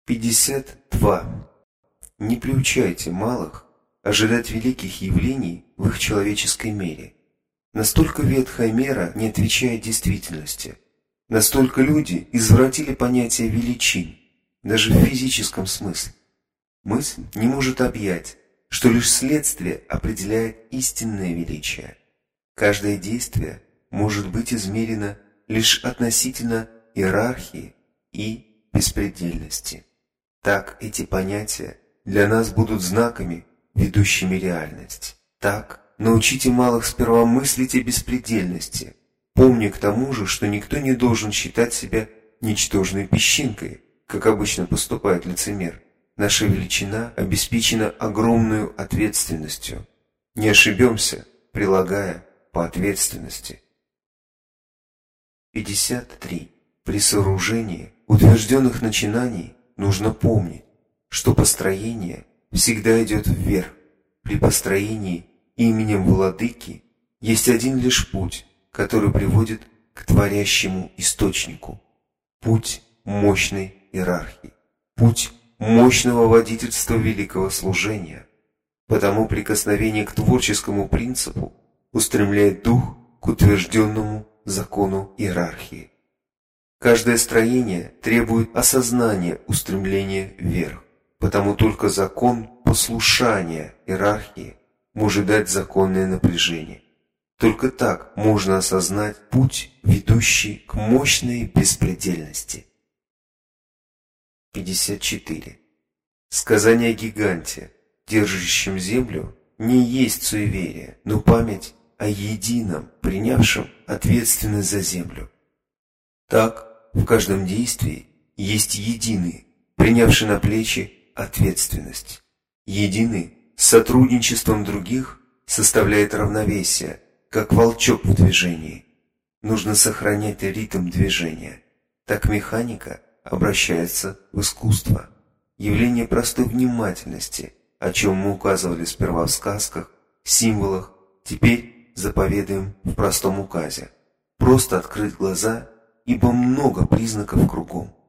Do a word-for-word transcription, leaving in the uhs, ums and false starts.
пятьдесят два. Не приучайте малых ожидать великих явлений в их человеческой мере. Настолько ветхая мера не отвечает действительности. Настолько люди извратили понятие величин, даже в физическом смысле. Мысль не может объять, что лишь следствие определяет истинное величие. Каждое действие может быть измерено лишь относительно иерархии и беспредельности. Так эти понятия для нас будут знаками, ведущими реальность. Так научите малых сперва мыслить о беспредельности, помня к тому же, что никто не должен считать себя ничтожной песчинкой, как обычно поступает лицемер. Наша величина обеспечена огромную ответственностью. Не ошибемся, прилагая по ответственности. пятьдесят три. При сооружении утвержденных начинаний нужно помнить, что построение всегда идет вверх. При построении именем Владыки есть один лишь путь, который приводит к творящему источнику. Путь мощной иерархии. Путь мощного водительства великого служения. Потому прикосновение к творческому принципу устремляет дух к утвержденному закону иерархии. Каждое строение требует осознания устремления вверх, потому только закон послушания иерархии может дать законное напряжение. Только так можно осознать путь, ведущий к мощной беспредельности. пятьдесят четыре. Сказание о гиганте, держащем землю, не есть суеверие, но память о едином, принявшем ответственность за землю. Так, в каждом действии есть единый, принявший на плечи ответственность. Единый с сотрудничеством других составляет равновесие, как волчок в движении. Нужно сохранять ритм движения. Так механика обращается в искусство. Явление простой внимательности, о чем мы указывали сперва в сказках, символах, теперь заповедуем в простом указе. Просто открыть глаза, ибо много признаков кругом.